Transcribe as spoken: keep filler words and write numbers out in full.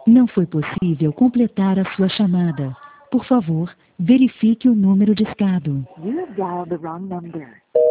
Não foi possível completar a sua chamada. Por favor, verifique o número discado. You have dialed the wrong number.